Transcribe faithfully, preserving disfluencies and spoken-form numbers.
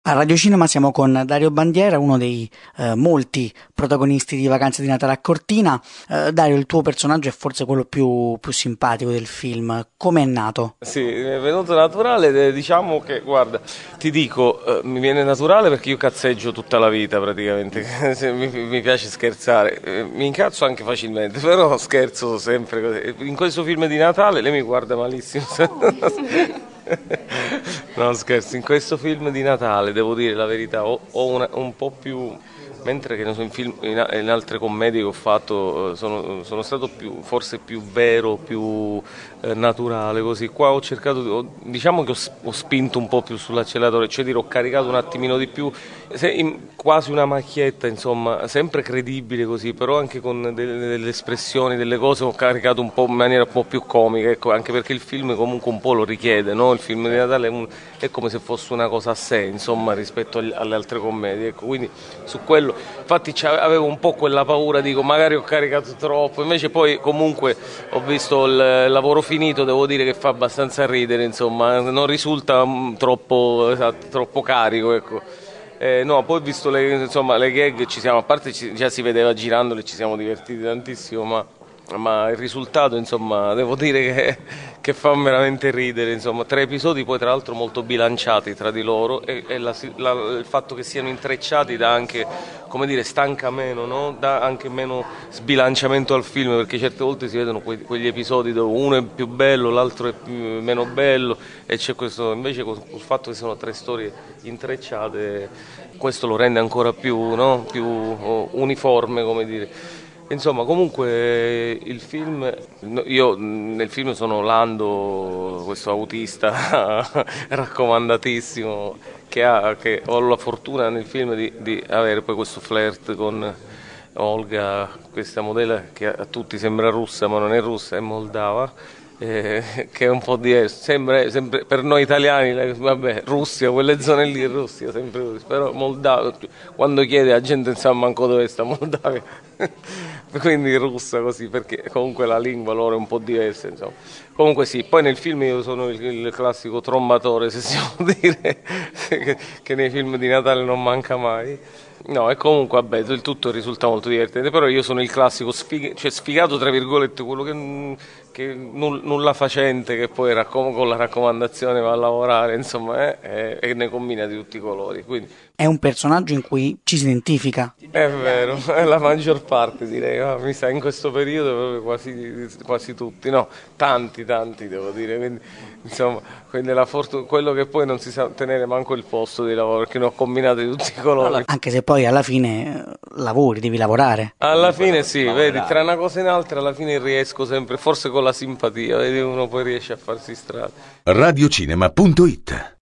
A Radio Cinema siamo con Dario Bandiera, uno dei eh, molti protagonisti di Vacanze di Natale a Cortina. Eh, Dario, il tuo personaggio è forse quello più, più simpatico del film. Come è nato? Sì, mi è venuto naturale, diciamo che, guarda, ti dico, eh, mi viene naturale perché io cazzeggio tutta la vita praticamente, mi, mi piace scherzare, eh, mi incazzo anche facilmente, però scherzo sempre così. In questo film di Natale lei mi guarda malissimo. No, scherzo, in questo film di Natale devo dire la verità, ho, ho una, un po' più, mentre che non so, in, film, in, in altre commedie che ho fatto sono, sono stato più, forse più vero, più eh, naturale così. Qua ho cercato, ho, diciamo che ho, ho spinto un po' più sull'acceleratore, cioè dire ho caricato un attimino di più, se, in, quasi una macchietta, insomma, sempre credibile così, però anche con delle, delle espressioni, delle cose ho caricato un po' in maniera un po' più comica, ecco, anche perché il film comunque un po' lo richiede, no? Il film di Natale è, un, è come se fosse una cosa a sé, insomma, rispetto agli, alle altre commedie, ecco, quindi su quello, infatti avevo un po' quella paura, dico magari ho caricato troppo, invece poi comunque ho visto il lavoro finito, devo dire che fa abbastanza ridere, insomma, non risulta troppo, esatto, troppo carico, ecco. Eh, no, poi ho visto le, insomma, le gag, ci siamo, a parte ci, già si vedeva girandole, ci siamo divertiti tantissimo, ma, ma il risultato, insomma, devo dire che, che fa veramente ridere, insomma, tre episodi poi tra l'altro molto bilanciati tra di loro e, e la, la, il fatto che siano intrecciati dà anche, come dire, stanca meno, no? Dà anche meno sbilanciamento al film, perché certe volte si vedono que, quegli episodi dove uno è più bello, l'altro è più, meno bello e c'è questo, invece con il fatto che sono tre storie intrecciate, questo lo rende ancora più, no? Più uniforme, come dire. Insomma, comunque il film, io nel film sono Lando, questo autista raccomandatissimo, che, ha, che ho la fortuna nel film di, di avere poi questo flirt con Olga, questa modella che a tutti sembra russa ma non è russa, è moldava. Eh, che è un po' diverso, sembra, sempre, per noi italiani, vabbè, Russia, quelle zone lì, Russia, sempre così, però Moldavia, quando chiede la gente non sa manco dove sta Moldavia, quindi russa così, perché comunque la lingua loro è un po' diversa, insomma. Comunque sì, poi nel film io sono il, il classico trombatore, se si può dire, che, che nei film di Natale non manca mai. No, e comunque vabbè, il tutto risulta molto divertente, però io sono il classico sfig- cioè sfigato tra virgolette, quello che, che null- nulla facente, che poi raccom- con la raccomandazione va a lavorare, insomma, eh, e ne combina di tutti i colori. Quindi è un personaggio in cui ci si identifica. È vero, è la maggior parte direi, ah, mi sa in questo periodo proprio quasi, quasi tutti, no, tanti, tanti devo dire, quindi insomma, quindi la fortuna, quello che poi non si sa tenere manco il posto di lavoro, perché ne ho combinati di tutti i colori. Anche se poi alla fine lavori, devi lavorare. Alla fine sì, vedi, tra una cosa e un'altra alla fine riesco sempre, forse con la simpatia, vedi, uno poi riesce a farsi strada. radiocinema punto it